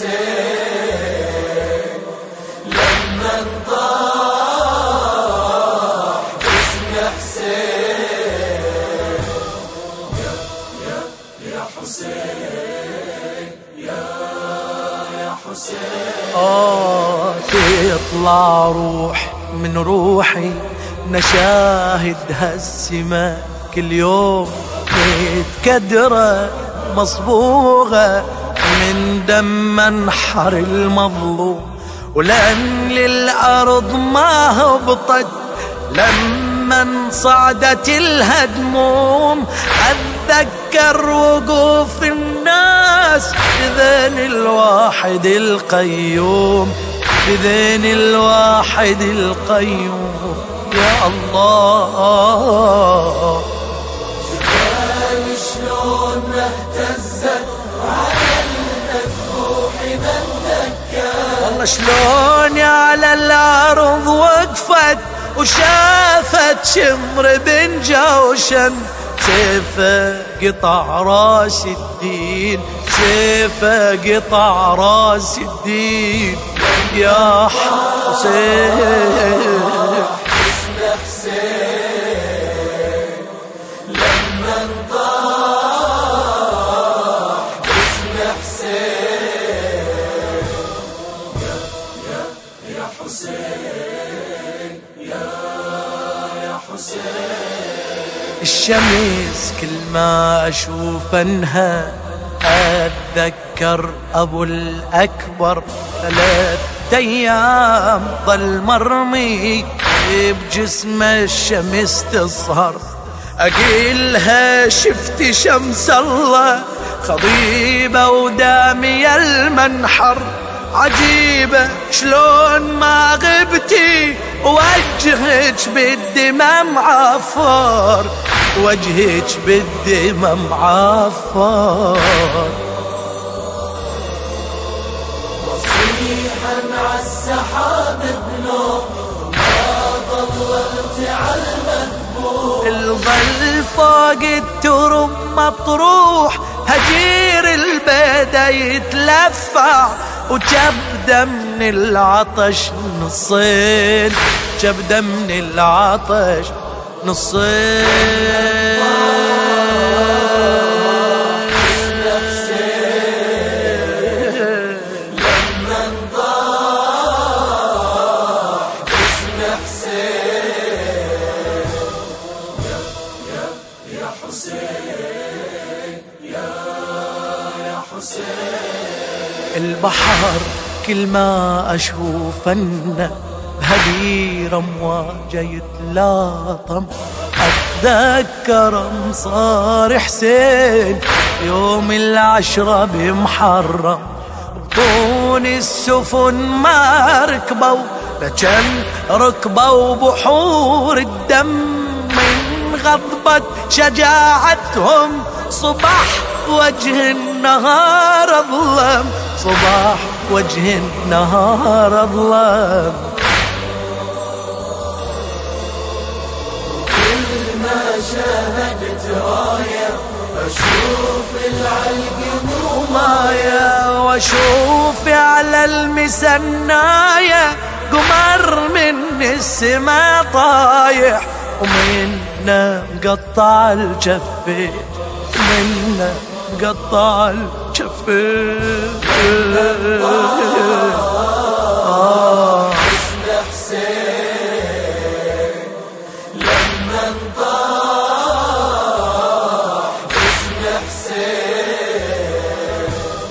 حسين لما انطاح باسم حسين. يا حسين يا حسين. تطلع روح من روحي نشاهد هالسما كل يوم متكدرة مصبوغة من دم منحر المظلوم، ولأن للأرض ما هبطت لما صعدت الهدموم. أتذكر وقوف الناس بذين الواحد القيوم، بذين الواحد القيوم. يا الله جبال شلون ما اهتزت على المذبوح من ذكر، والله شلون على الأرض وقفت وشافت شمر بن جوشن. سيفه قطع راس الدين، سيفه قطع راس الدين. يا حسين اسم حسين لما انطاح باسم حسين. يا حسين يا حسين. الشمس كل ما أشوف انها أتذكر أبو الأكبر. 3 أيام ظل مرمي بجسمه الشمس تصهر. أقيلها شفت شمس الله خضيبة ودامي المنحر. عجيبة شلون ما غبتي وجهك بالدمى معفر، وجهك بالدمى معفر. وصيحا عالسحاب بنور ما ضللت عالمذبوح. الظل فوق الترم مطروح، هجير البدا يتلفع وجبده من العطش نصين، جبده من العطش نصين. لما انطاح باسم حسين. يا حسين يا حسين. البحر كل ما أشوف أنه بهدير أمواجه يتلاطم. أتذكر انصار حسين يوم 10 بمحرم. بطون السفن ما ركبوا لكن ركبوا بحور الدم. من غضبة شجاعتهم صبح وجه النهار أظلم، صباح وجه النهار أظلم. كل ما شاهدت راية أشوف العلق مايا واشوف على المسناية قمر من السما طايح، ومنا مقطع الجفين، منا مقطع الجفين. اسم حسين لما انطاح باسم حسين.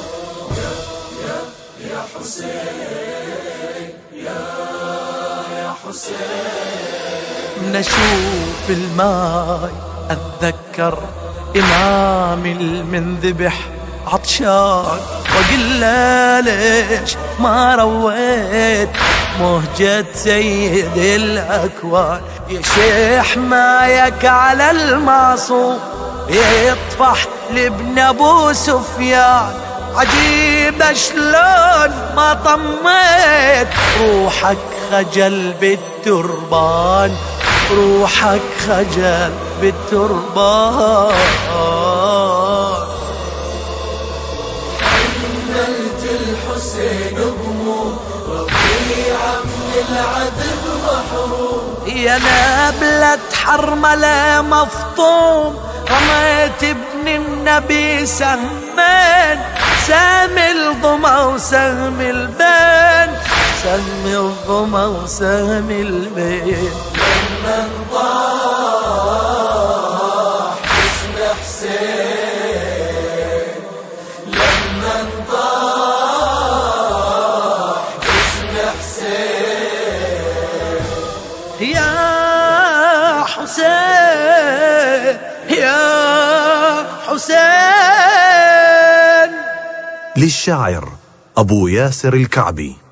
يا حسين يا حسين. من اشوف الماي اتذكر امام المنذبح عطشان، واقول له ليش ما رويت مهجة سيد الاكوان. يشيح مايك على المعصوم يطفح لابن ابو سفيان. عجيبة شلون ما طميت روحك خجل بالتربان، روحك خجل بالتربان. حملت الحسين غموم، ربيعة من العذب محروم. يا نابلة حرملة مفطوم، رميت ابن النبي سهمين، سهم الظما وسهم البين، سهم الظما وسهم البين. لما انضاح اسم حسين، لما انضاح اسم حسين. يا حسين يا حسين. للشاعر أبو ياسر الكعبي.